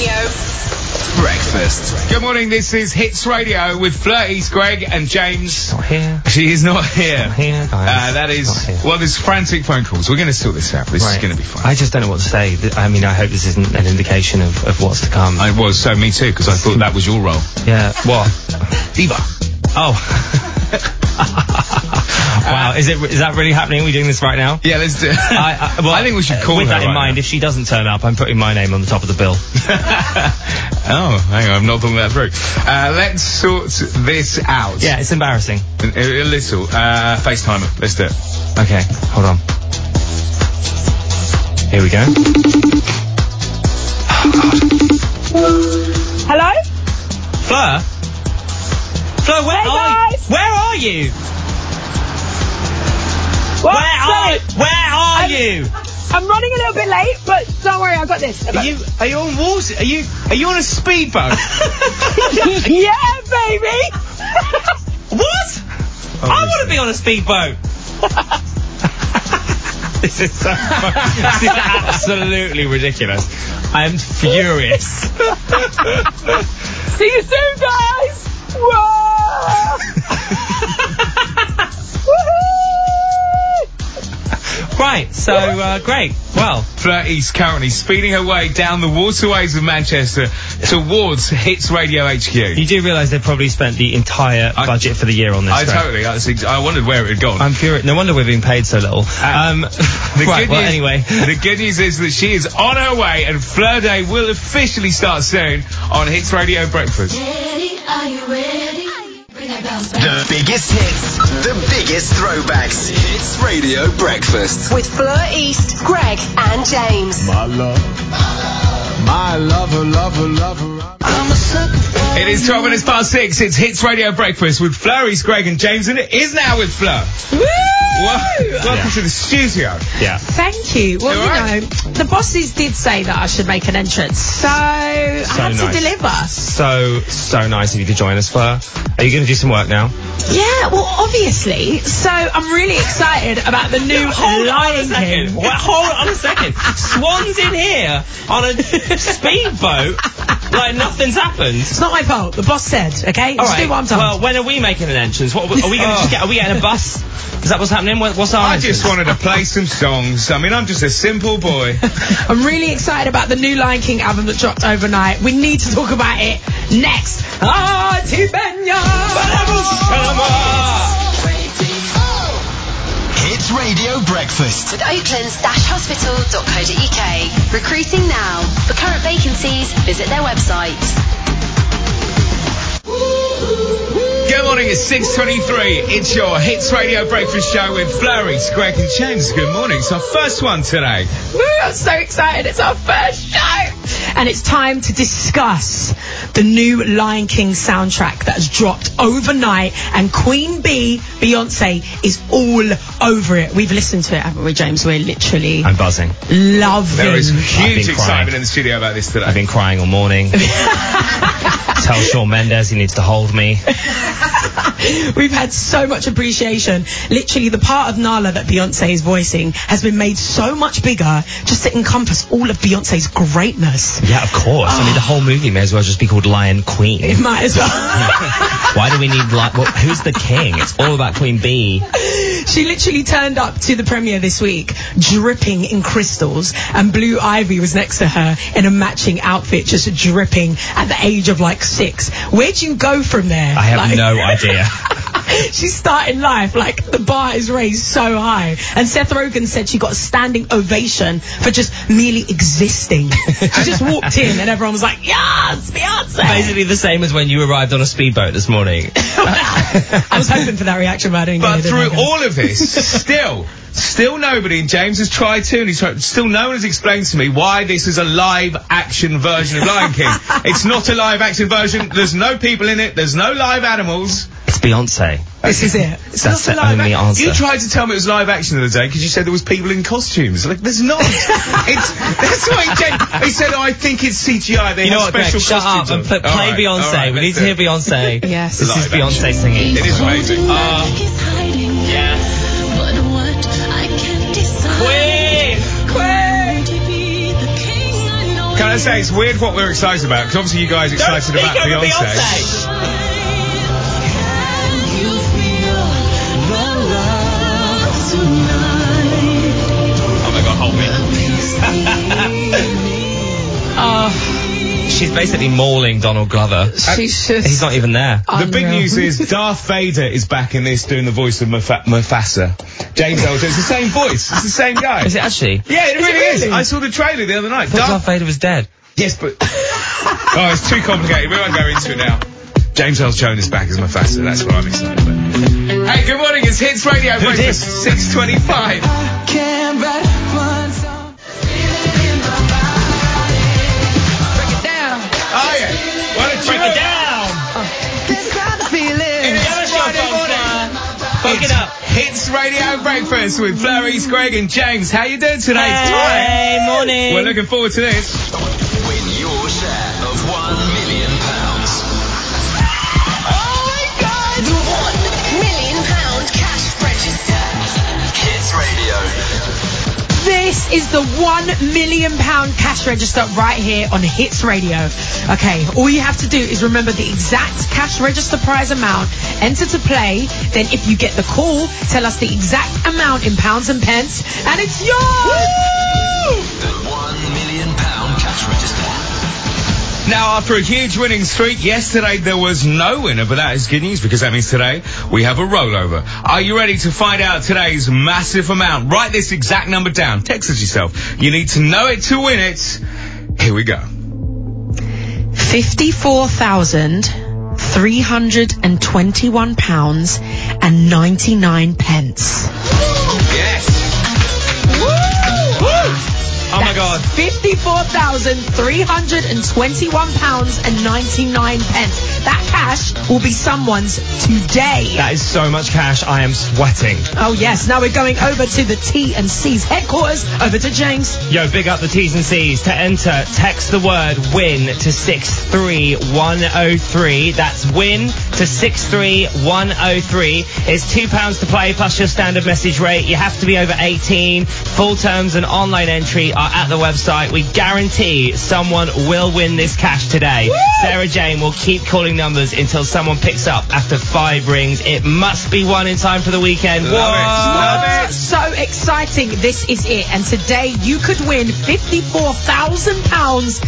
Radio Breakfast. Good morning, this is Hits Radio with Flirties, Greg and James. Not here. She is not here. Not here, guys. That is, Not here. well, there's frantic phone calls. We're going to sort this out. This is going to be fun. I just don't know what to say. I mean, I hope this isn't an indication of what's to come. I was, so me too, because I thought that was your role. Yeah. What? Diva. Oh. Wow, is that really happening? Are we doing this right now? Yeah, let's do it. I think we should call with her that in right mind, now. if she doesn't turn up, I'm putting my name on the top of the bill. Oh, hang on, I've not thought that through. Let's sort this out. Yeah, it's embarrassing. A little. FaceTime it. Let's do it. Okay, hold on. Here we go. Oh, God. Hello? Fleur? Fleur, where Hey, are guys! you? Where are you? What? Where are you? I'm running a little bit late, but don't worry, I've got this. Are you on water? Are you on a speedboat? Yeah, baby! What? I want to be on a speedboat. This is so funny. This is absolutely ridiculous. I am furious. See you soon, guys! Whoa! Right, so, great. Well, Fleur is currently speeding her way down the waterways of Manchester towards Hits Radio HQ. you do realise they probably spent the entire budget for the year on this, right? I wondered where it had gone. I'm furious. No wonder we're being paid so little. Anyway. The good news is that she is on her way, and Fleur Day will officially start soon on Hits Radio Breakfast. Ready? Are you ready? Bring that bounce back. The biggest hits, the biggest throwbacks. Hits Radio Breakfast. with Fleur East, Greg and James. My love. My lover. I'm a sucker for It is 12 minutes past 6. It's Hits Radio Breakfast with Fleur, East, Greg and James, and it is now with Fleur. Woo! Welcome to the studio. Yeah. Thank you. Well, You all right? the bosses did say that I should make an entrance, so I had to nice. deliver. So nice of you to join us, Fleur. Are you going to do some work now? Yeah, well, obviously. So I'm really excited about the new Lion King. Hold on a second. Swan's in here on a speedboat like nothing's happened. It's not my fault. The boss said, okay? All Just do what I'm told. Well, when are we making an entrance? What are we going to just get? Are we getting a bus? Is that what's happening? What's our I entrance? just wanted to play some songs. I mean, I'm just a simple boy. I'm really excited about the new Lion King album that dropped overnight. We need to talk about it next. Hits Radio Breakfast. With oaklands-hospital.co.uk. Recruiting now. For current vacancies, visit their website. Good morning, it's 6:23. It's your Hits Radio Breakfast show with Fleur, East, Greg and James. Good morning. It's our first one today. Woo, I'm so excited. It's our first show. And it's time to discuss the new Lion King soundtrack that has dropped overnight. And Queen Bee, Beyonce, is all over it. We've listened to it, haven't we, James? We're literally I'm buzzing. loving There is I've huge been excitement crying. in the studio about this today. I've been crying all morning. Tell Shawn Mendes he needs to hold me. We've had so much appreciation. Literally, the part of Nala that Beyonce is voicing has been made so much bigger just to encompass all of Beyonce's greatness. Yeah, of course. I mean, the whole movie may as well just be called Lion Queen. It might as well. Why do we need who's the king? It's all about Queen Bee. She literally turned up to the premiere this week dripping in crystals, and Blue Ivy was next to her in a matching outfit, just dripping at the age of like 6. Where'd you go from there? I have no idea. She's starting life, like the bar is raised so high. And Seth Rogen said she got a standing ovation for just merely existing. She just walked in and everyone was like, yes, Beyonce. Basically the same as when you arrived on a speedboat this morning. I was hoping for that reaction, but I didn't get But it, through did I? all of this, still nobody, and James has tried to, and still no one has explained to me why this is a live action version of Lion King. It's not a live action version. There's no people in it. There's no live animals. It's Beyonce. This is it. That's the only answer. You tried to tell me it was live action the other day because you said there was people in costumes. Like, there's not. That's why he said, I think it's CGI. They You know have what, special Greg? Shut up costumes and on. play All right, Beyonce. all right, We need let's to hear do it. Beyonce. Yes. This is Live Beyonce action. singing. It is amazing. Yes. But what I can't decide. Queen! To be the king, I know Can I I say, it's weird what we're excited about, because obviously you guys are excited about Beyonce. Oh my God, hold me. She's basically mauling Donald Glover. She's just... He's not even there. The big news is Darth Vader is back in this doing the voice of Mufasa. James Earl Jones, the same voice. It's the same guy. Is it actually? Yeah, it really is. I saw the trailer the other night. I thought Darth Vader was dead. Yes, but... oh, it's too complicated. We won't go into it now. James Earl Jones is back as Mufasa. That's what I'm excited about. Hey, good morning. It's Hits Radio. Who dis? 6:25. Oh, yeah. What a Break it down. Fuck it up. Hits Radio Breakfast with Flurries, Greg and James. How you doing today? Hey, morning. We're looking forward to this. Win your share of £1 million. The £1 million cash register. Hits Radio. This is the £1 million cash register right here on Hits Radio. Okay, all you have to do is remember the exact cash register prize amount, enter to play, then if you get the call, tell us the exact amount in pounds and pence, and it's yours! The £1 million cash register. Now, after a huge winning streak, yesterday there was no winner, but that is good news because that means today we have a rollover. Are you ready to find out today's massive amount? Write this exact number down. Text it yourself. You need to know it to win it. Here we go. £54,321.99. Yes. Oh my God. £54,321.99. That cash will be someone's today. That is so much cash. I am sweating. Oh yes, now we're going over to the T&C's headquarters. Over to James. Yo, big up the T's and C's. To enter, text the word WIN to 63103. That's WIN to 63103. It's £2 to play plus your standard message rate. You have to be over 18. Full terms and online entry are at the website. We guarantee someone will win this cash today. Woo! Sarah Jane will keep calling numbers until someone picks up after 5 rings. It must be one in time for the weekend. Love it. So exciting. This is it. And today you could win £54,000,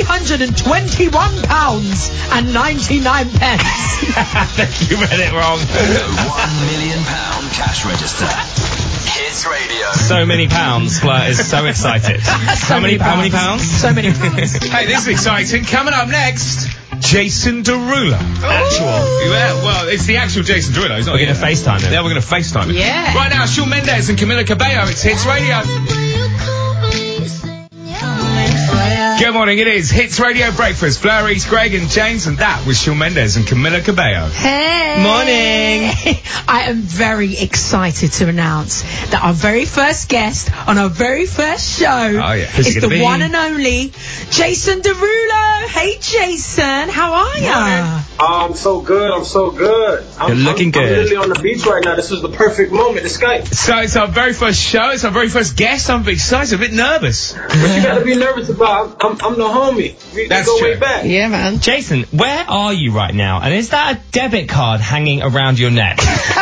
£321.99. I think you read it wrong. The £1 million cash register. Hits Radio. So many pounds. Fleur is so excited. How many pounds? So many pounds. Hey, this is exciting. Coming up next, Jason Derulo. Actual. Yeah, well, it's the actual Jason Derulo. He's not We're going to here. FaceTime him. Yeah, we're going to FaceTime him. Yeah. Right now, Shawn Mendes and Camila Cabello. It's Hits Radio. Good morning, it is Hits Radio Breakfast. Flurries, Greg and James, and that was Shawn Mendes and Camila Cabello. Hey. Morning. I am very excited to announce that our very first guest on our very first show Who's is it the gonna be? one and only Jason Derulo. Hey, Jason. How are ya? I'm so good. I'm so good. You're looking I'm good. literally on the beach right now. This is the perfect moment to Skype. So it's our very first show. It's our very first guest. I'm excited, a bit nervous. What you got to be nervous about? I'm the homie. We That's go true. way back. Yeah, man. Jason, where are you right now? And is that a debit card hanging around your neck?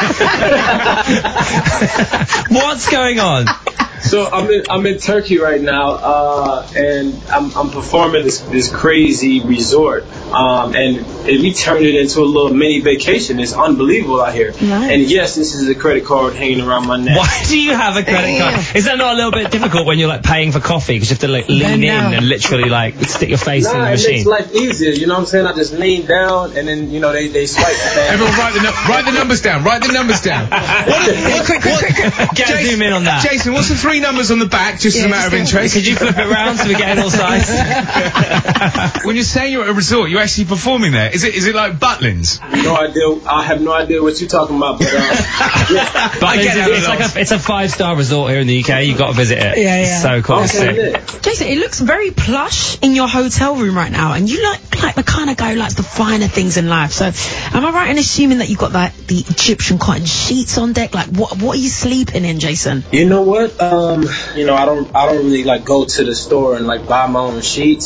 What's going on? So I'm in Turkey right now, and I'm performing this crazy resort, and we turned it into a little mini vacation. It's unbelievable out here. Nice. And yes, this is a credit card hanging around my neck. Why do you have a credit card? Is that not a little bit difficult when you're like paying for coffee because you have to like lean in and literally like stick your face in the Nah, it machine? makes life easier. You know what I'm saying? I just lean down, and then they swipe. Everyone write the numbers down. Write the numbers down. Quick. Get a zoom in on that. Jason, what's the 3 numbers on the back, just as a matter of interest? Could you flip it round so we get it all sides? When you're saying you're at a resort, you're actually performing there. Is it like Butlins? No idea. I have no idea what you're talking about, but yeah. But I get it, it's a 5-star resort here in the UK. You've got to visit it. Yeah. It's so cool. It's sick. Okay. Jason, it looks very plush in your hotel room right now, and you like the kind of guy who likes the finer things in life. So, am I right in assuming that you've got like the Egyptian cotton sheets on deck? Like, what are you sleeping in, Jason? You know what? I don't really like go to the store and like buy my own sheets.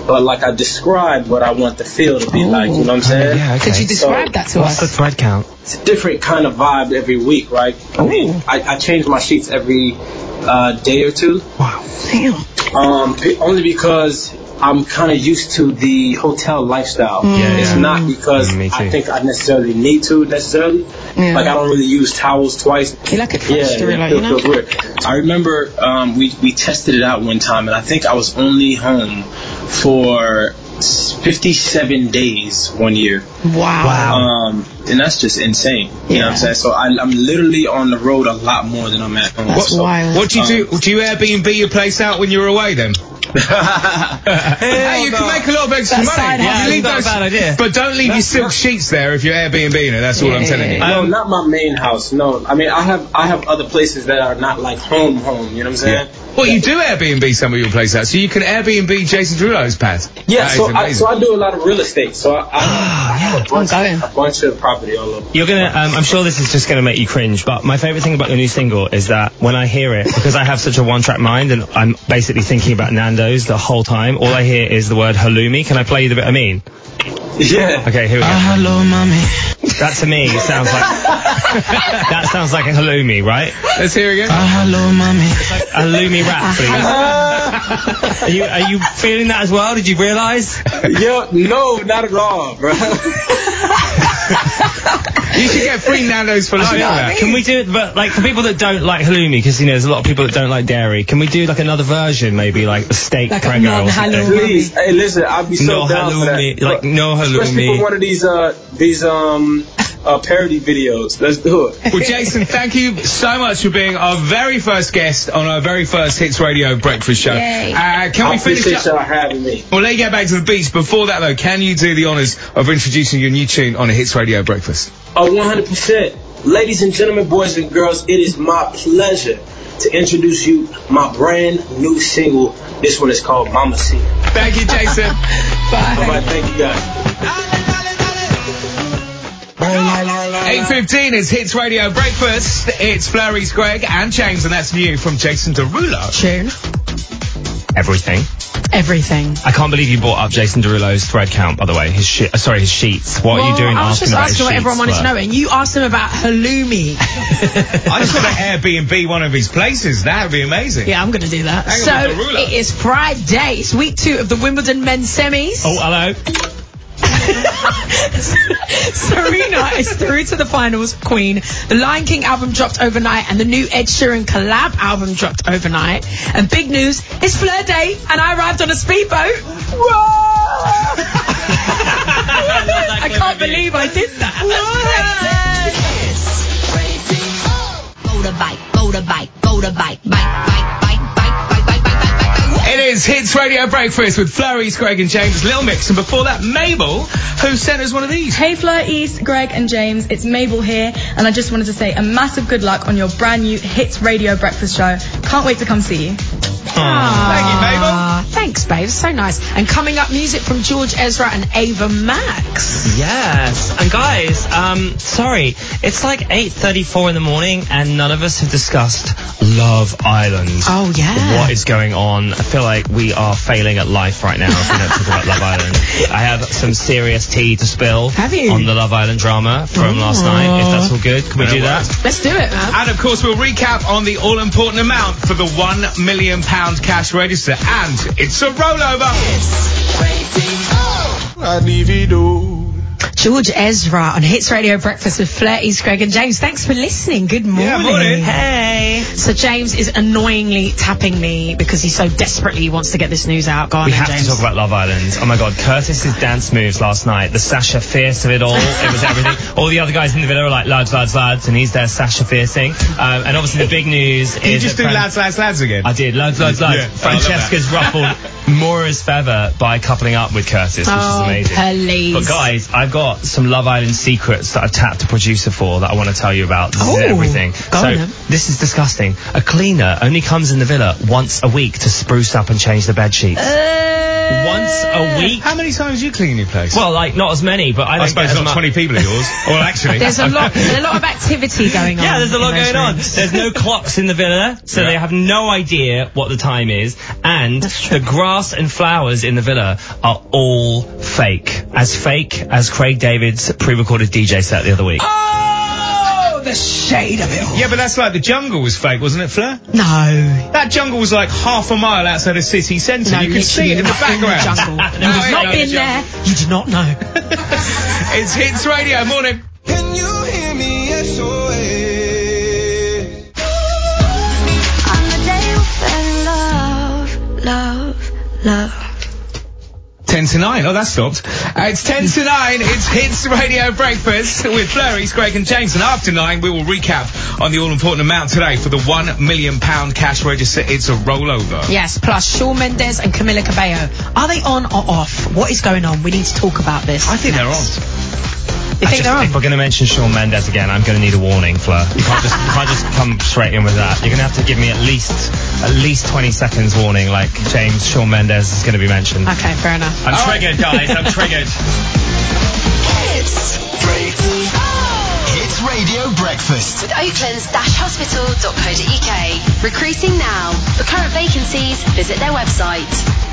but like I described what I want the feel to be like. You know what I'm saying? Yeah, okay. Could you describe that to What's the us? thread count? It's a different kind of vibe every week, right? I mean, I change my sheets every day or two. Wow. Damn. Only because I'm kind of used to the hotel lifestyle. It's not because Me too. I think I necessarily need to necessarily. Yeah. Like I don't really use towels twice. You like a French gorilla, it you know? feels weird. I remember we tested it out one time, and I think I was only home for 57 days one year. Wow. And that's just insane. You know what I'm saying? So I'm literally on the road a lot more than I'm at home. That's wild. What do you do? Do you Airbnb your place out when you're away then? Hey, you can make a lot of extra That's money. side You hustle. leave Not a those- bad idea. But don't leave your silk sheets there if you're Airbnb-ing it. That's all I'm telling you. No, not my main house. No, I mean I have other places that are not like home. You know what I'm saying? Well, you do Airbnb some of your place out, so you can Airbnb Jason Derulo's pad. Yeah, That so is amazing. I do a lot of real estate. So I have a bunch of property all over. You're gonna, I'm sure this is just gonna make you cringe, but my favorite thing about your new single is that when I hear it, because I have such a one-track mind and I'm basically thinking about Nando's the whole time, all I hear is the word halloumi. Can I play you the bit I mean? Yeah. Okay, here we go. Hello, mommy. That to me sounds like, that sounds like a halloumi, right? Let's hear it again. Hello, mommy. A halloumi rap, please. Are you feeling that as well? Did you realise? Yo, no, not at all, bro. You should get free Nando's for life for that. Can we do it, but like for people that don't like halloumi, because you know there's a lot of people that don't like dairy, can we do like another version, maybe like a steak Like a prego or something? non-halloumi. Please, hey, listen, I'd be so No down for that. halloumi, like no Especially halloumi. for one of these parody videos. Let's do it. Well, Jason, thank you so much for being our very first guest on our very first Hits Radio breakfast show. Yay. Can we I finish appreciate up? y'all having me. Well, let you get back to the beach. Before that, though, can you do the honours of introducing your new tune on a Hits Radio breakfast? Oh, 100%. Ladies and gentlemen, boys and girls, it is my pleasure to introduce you my brand new single. This one is called Mama C. Thank you, Jason. All right, thank you guys. 8:15 is Hits Radio Breakfast. It's Flurry's Greg and James, and that's new from Jason Derulo. Tune. Everything. Everything. I can't believe you brought up Jason Derulo's thread count, by the way. His sheets. What are you doing I was asking just about his asking what sheets? everyone wanted to know, and you asked him about halloumi. I just want to Airbnb one of his places. That would be amazing. Yeah, I'm going to do that. Hang on So with the ruler. it is Friday. It's week 2 of the Wimbledon men's semis. Oh, hello. Serena is through to the finals, Queen. The Lion King album dropped overnight, and the new Ed Sheeran collab album dropped overnight. And big news, it's Fleur Day, and I arrived on a speedboat. Whoa! I can't believe I did that. It is Hits Radio Breakfast with Flurry's Greg and James Little Mix, and before that, Mabel, who sent us one of these. Hey Fleur East, Greg and James, it's Mabel here, and I just wanted to say a massive good luck on your brand new Hits Radio Breakfast show. Can't wait to come see you. Thank you, Mabel. Thanks, babe. So nice. And coming up, music from George Ezra and Ava Max. Yes. And guys, sorry, it's like 8:34 in the morning and none of us have discussed Love Island. Oh, yeah. What is going on? I feel like we are failing at life right now if we don't talk about Love Island. I have some serious tea to spill Have you? on the Love Island drama from last night. If that's all good, can we do that? Let's do it, man. And of course, we'll recap on the all-important amount for the £1 million cash register. And it's a rollover. George Ezra on Hits Radio Breakfast with Fleur East, Greg and James. Thanks for listening. Good morning. Yeah, morning. Hey. So James is annoyingly tapping me because he so desperately wants to get this news out. Go on, We then, have James. to talk about Love Island. Oh my god, Curtis's dance moves last night, the Sasha Fierce of it all, it was everything. All the other guys in the villa were like, lads, lads, lads, and he's there Sasha Fiercing. And obviously the big news Can you is just that do lads, lads, lads again? I did, lads, lads, lads. Yeah, I love Francesca's ruffled Mora's feather by coupling up with Curtis, which is amazing. Please. But guys, I've got some Love Island secrets that I've tapped a producer for that I want to tell you about. This is everything. Go So on then. this is disgusting. A cleaner only comes in the villa once a week to spruce up and change the bed sheets. once a week. How many times do you clean your place? Well, like, not as many, but I I don't suppose get as not much. 20 people at yours. Well, actually. There's a lot of activity going on. Yeah, there's a lot in those going on. rooms. There's no clocks in the villa, so Yeah. they have no idea what the time is. And the grass and flowers in the villa are all fake. As fake as Craig David's pre-recorded DJ set the other week. Oh, the shade of it all. Yeah, but that's like the jungle was fake, wasn't it, Fleur? No. That jungle was like half a mile outside of city centre. No, You could see it in the literally not background. In the jungle. No, You've it not ain't been the there. jungle. You do not know. It's Hits Radio. Morning. Can you hear me? SOS. On the day you fell in love. 10 to 9. Oh, that stopped. It's 10 to 9. It's Hits Radio Breakfast with Flurries, Craig and James. And after 9, we will recap on the all-important amount today for the £1 million cash register. It's a rollover. Yes, plus Shawn Mendes and Camila Cabello. Are they on or off? What is going on? We need to talk about this. I think they're on. You think they're on? If we're going to mention Shawn Mendes again, I'm going to need a warning, Fleur. You can't just come straight in with that. You're going to have to give me at least 20 seconds warning, like James Shawn Mendes is going to be mentioned. Okay, fair enough. I'm triggered, guys. I'm triggered. Hits. Hits Radio Breakfast. With oaklands-hospital.co.uk. Recruiting now. For current vacancies, visit their website.